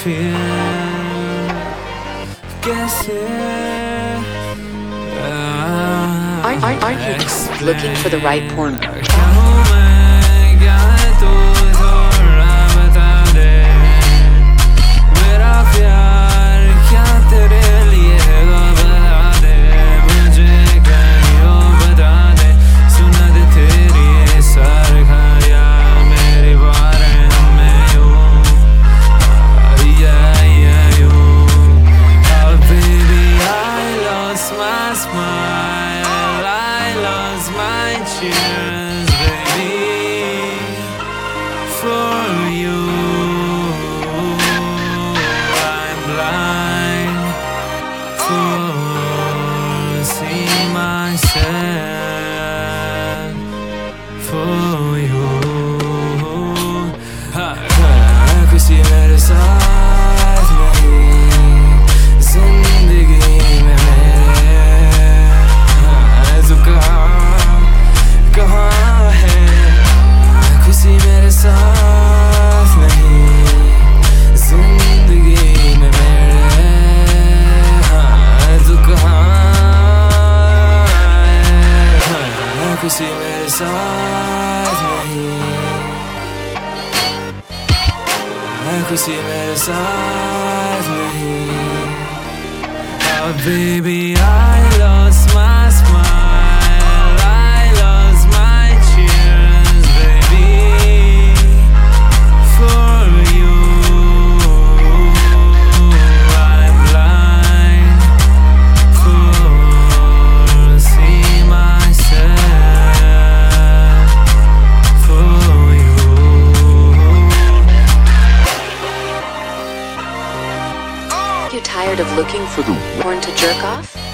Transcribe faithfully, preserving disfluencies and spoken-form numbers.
फिर कैसे Aren't, aren't, aren't you just looking for the right porn? क्या हूँ मैं, क्या है तू, थोड़ा बता दे। मेरा प्यार क्या तेरे लिए है, बता दे मुझे, कहीं वो बता दे। सुना दे तेरी सारे खाया मेरे बारे में यूं, yeah, yeah, यूं। Oh baby, I lost my smile, I lost my chance, baby, for you. I'm blind for seeing myself for you. Ha, ha, किसी मेरे साथ नहीं जिंदगी में मेरे, हाँ, तू कहाँ कहाँ है, किसी मेरे साथ नहीं जिंदगी में मेरे, हाँ, तू कहाँ है, हाँ, किसी मेरे साथ नहीं, हाँ, किसी मेरे साथ नहीं। Oh baby, I lost my smile, I lost my chance, baby, for you. I'm blind for seeing myself for you. You tired of looking for the porn to jerk off?